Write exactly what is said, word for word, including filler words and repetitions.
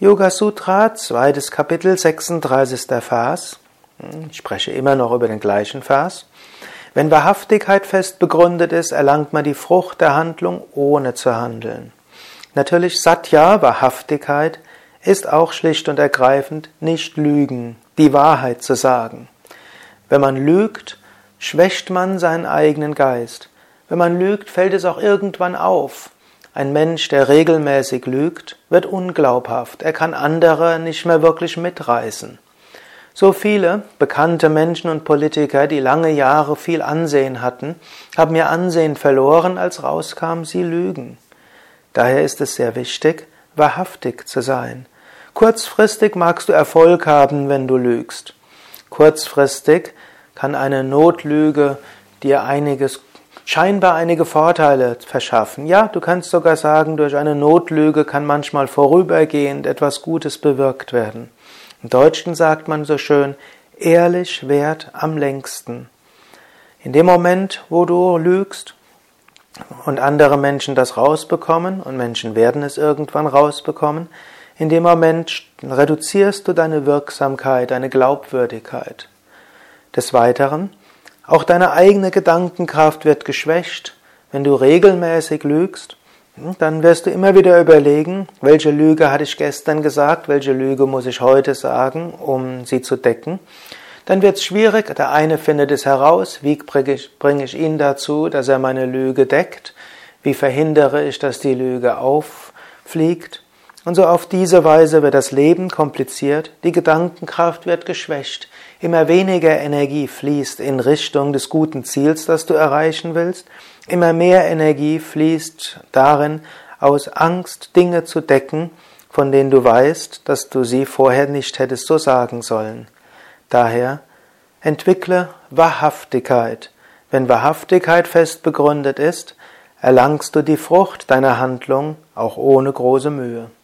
Yoga Sutra, zweites Kapitel, sechsunddreißigster Vers. Ich spreche immer noch über den gleichen Vers. Wenn Wahrhaftigkeit fest begründet ist, erlangt man die Frucht der Handlung, ohne zu handeln. Natürlich Satya, Wahrhaftigkeit, ist auch schlicht und ergreifend nicht Lügen, die Wahrheit zu sagen. Wenn man lügt, schwächt man seinen eigenen Geist. Wenn man lügt, fällt es auch irgendwann auf. Ein Mensch, der regelmäßig lügt, wird unglaubhaft. Er kann andere nicht mehr wirklich mitreißen. So viele bekannte Menschen und Politiker, die lange Jahre viel Ansehen hatten, haben ihr Ansehen verloren, als rauskam, sie lügen. Daher ist es sehr wichtig, wahrhaftig zu sein. Kurzfristig magst du Erfolg haben, wenn du lügst. Kurzfristig kann eine Notlüge dir einiges, scheinbar einige Vorteile verschaffen. Ja, du kannst sogar sagen, durch eine Notlüge kann manchmal vorübergehend etwas Gutes bewirkt werden. Im Deutschen sagt man so schön, ehrlich währt am längsten. In dem Moment, wo du lügst und andere Menschen das rausbekommen, und Menschen werden es irgendwann rausbekommen, in dem Moment reduzierst du deine Wirksamkeit, deine Glaubwürdigkeit. Des Weiteren, auch deine eigene Gedankenkraft wird geschwächt. Wenn du regelmäßig lügst, dann wirst du immer wieder überlegen, welche Lüge hatte ich gestern gesagt, welche Lüge muss ich heute sagen, um sie zu decken. Dann wird es schwierig, der eine findet es heraus, wie bringe ich, bringe ich ihn dazu, dass er meine Lüge deckt, wie verhindere ich, dass die Lüge auffliegt. Und so auf diese Weise wird das Leben kompliziert, die Gedankenkraft wird geschwächt, immer weniger Energie fließt in Richtung des guten Ziels, das du erreichen willst, immer mehr Energie fließt darin, aus Angst Dinge zu decken, von denen du weißt, dass du sie vorher nicht hättest so sagen sollen. Daher entwickle Wahrhaftigkeit. Wenn Wahrhaftigkeit fest begründet ist, erlangst du die Frucht deiner Handlung auch ohne große Mühe.